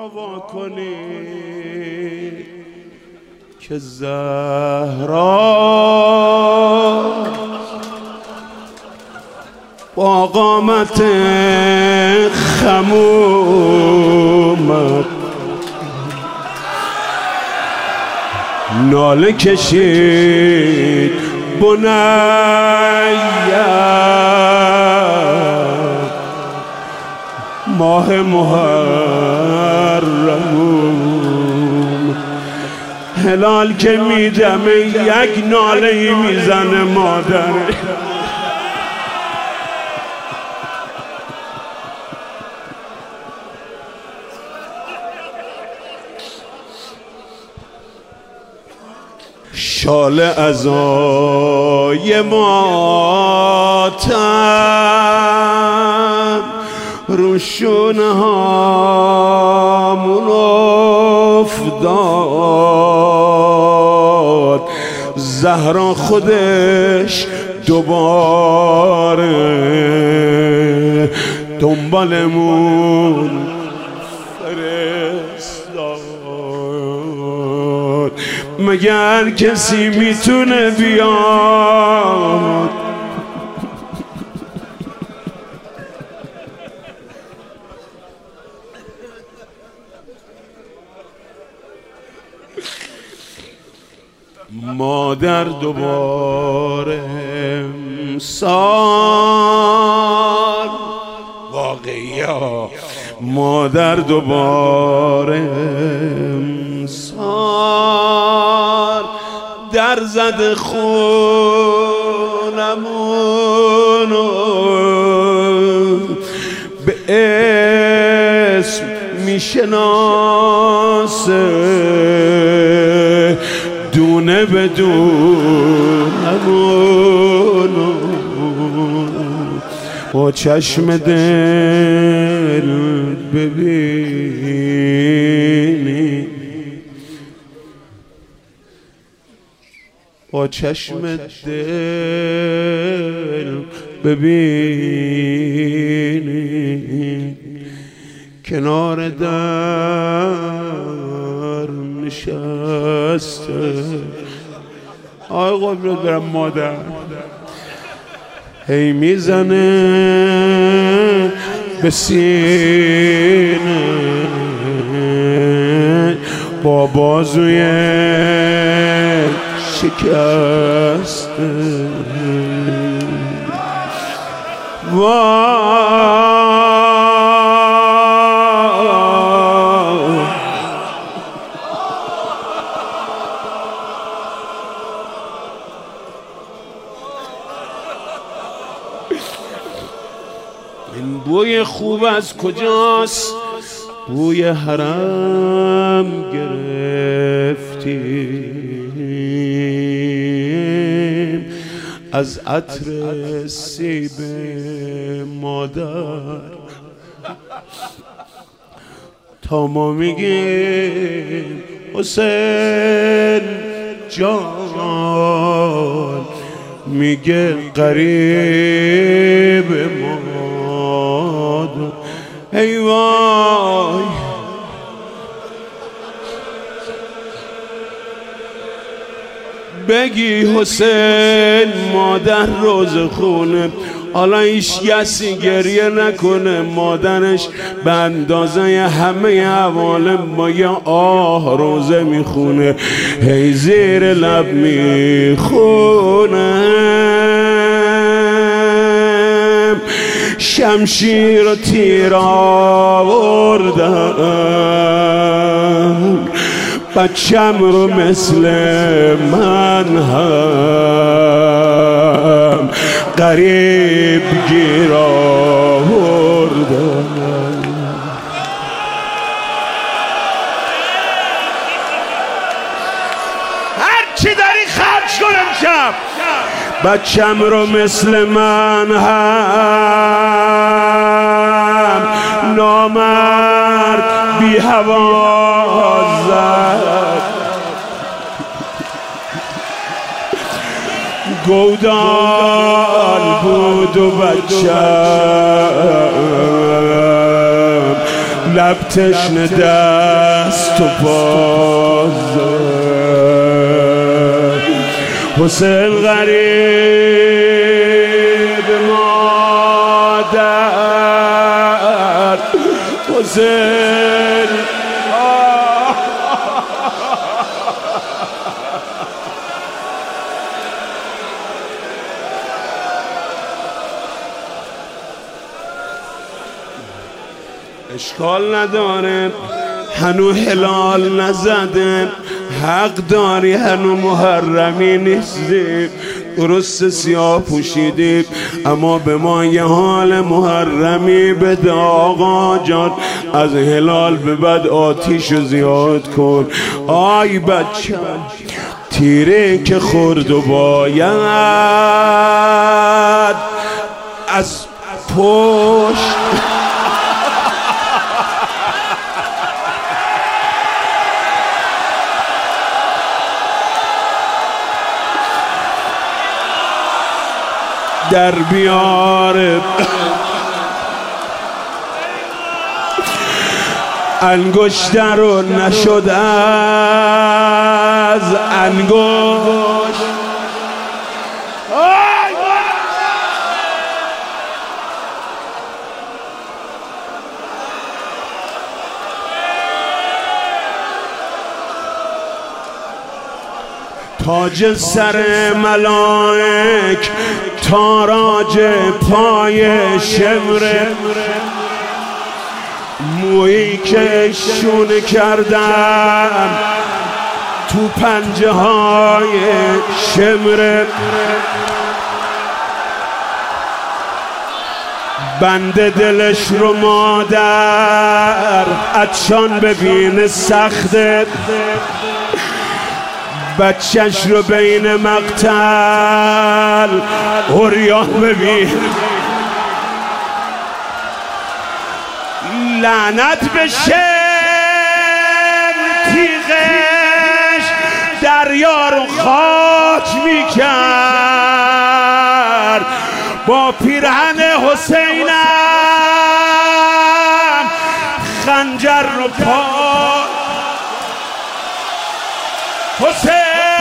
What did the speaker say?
را واکنید که زهرا با قامت خمومت ناله کشید بنیه ماه محرم هلال که میدمه یک ناله میزنه مادر شاله عزای ماتم رو شونه هامون افتاد زهرا خودش دوباره دنبالمون فرستاد مگر کسی میتونه بیاد مادر دوباره امسال واقعی ها مادر دوباره امسال در زد خونمونو به اسم میشناسه دونه بدونمونو با چشم دل ببینی با چشم دل ببینی کنار در نشسته آی قبلت برم مادر هی میزنه به سینه با بازوی شکسته این بوی خوب از کجاست بوی حرم گرفتیم از عطر سیب مادر تا ما میگیم حسین جان میگه قریب مادر ای وای بگی حسین مادر روز خونه حالا هیچ کسی گریه نکنه مادرش به اندازه همه عوالم با یه آه روزه میخونه هی زیر لب میخونه شمشیر و تیر آوردم بچم رو مثل من هم قریب گیر آوردم هر چی داری خرج کنم شب بچم رو مثل من هم نامرد بی هوا زد گودال بود و بچم لب تشنه دست و باز حسین غریب مادر حسین اشکال نداره هنو هلال نزده حق داری هنو محرمی نیستی درست سیاه پوشیدی اما به ما یه حال محرمی بده آقا جان از هلال به بعد آتیشو زیاد کن آی بچه تیره که خورد و باید از پشت در بیاره انگشت رو نشد از انگشت تاج سر ملائک تاراج پای شمره مویی که شونه کردم تو پنجه های شمره بنده دلش رو مادر عطشان ببین سخته بچهش رو بین مقتل عریان ببین لعنت بشه تیغش دریا رو خاک میکرد با پیرهن حسینم خنجر رو پا حسین